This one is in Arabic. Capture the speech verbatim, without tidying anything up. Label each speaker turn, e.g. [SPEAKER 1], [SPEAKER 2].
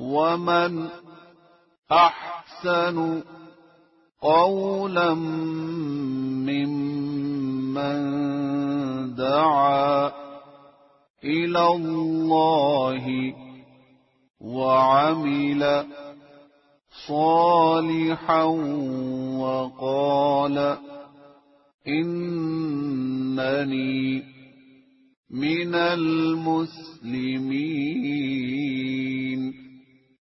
[SPEAKER 1] ومن أحسن قولا ممن دعا إلى الله وعمل صالحا وقال إنني من المسلمين.